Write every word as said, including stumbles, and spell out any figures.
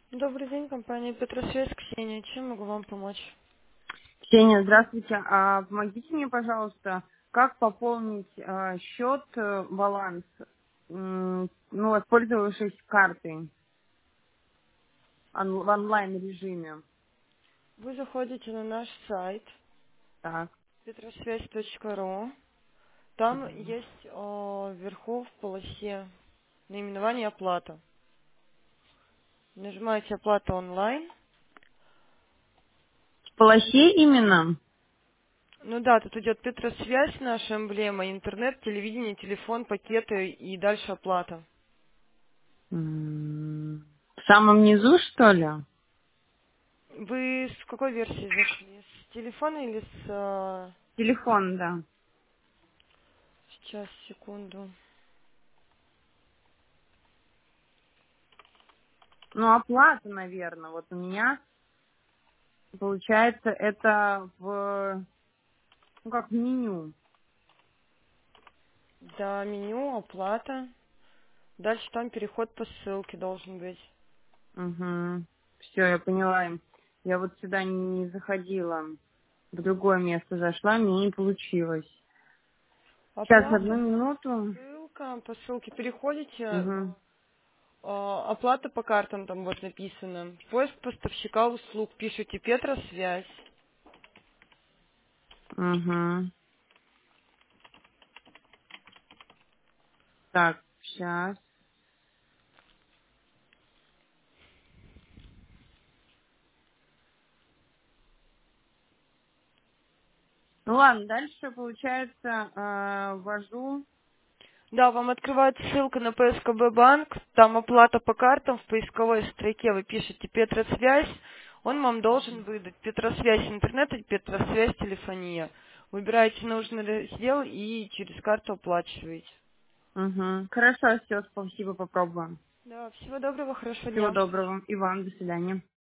Добрый день, компания Петросвязь, Ксения. Чем могу вам помочь? Ксения, здравствуйте. А помогите мне, пожалуйста, как пополнить а, счет, э, баланс, м, ну, воспользовавшись картой он- в онлайн режиме. Вы заходите на наш сайт Так. петросвязь точка ру. Там есть э, вверху в полосе наименование оплата. Нажимаете оплата онлайн. В полосе именно? Ну да, тут идет Петросвязь, наша эмблема, интернет, телевидение, телефон, пакеты и дальше оплата. М, В самом низу, что ли? Вы с какой версии зашли? С телефона или с... э, Телефон, да. Сейчас, секунду. Ну, оплата, наверное. Вот у меня, получается, это в, ну, как в меню. Да, меню, оплата. Дальше там переход по ссылке должен быть. Угу. Все, я поняла. Я вот сюда не не заходила. В другое место зашла, мне не получилось. Сейчас, одну Оплата там минуту. ссылка, по ссылке переходите, э, Угу, оплата по картам там вот написано. Поиск поставщика услуг, пишите Петросвязь. угу. Так, сейчас. Ну ладно, дальше, получается, э, ввожу. Да, вам открывается ссылка на П С К Б банк, там оплата по картам, в поисковой строке вы пишете Петросвязь, он вам должен выдать Петросвязь интернет и Петросвязь телефония. Выбираете нужный раздел и через карту оплачиваете. Угу. Хорошо, все, спасибо, попробуем. Да, всего доброго, хорошего Всего дня. доброго. И вам, до свидания.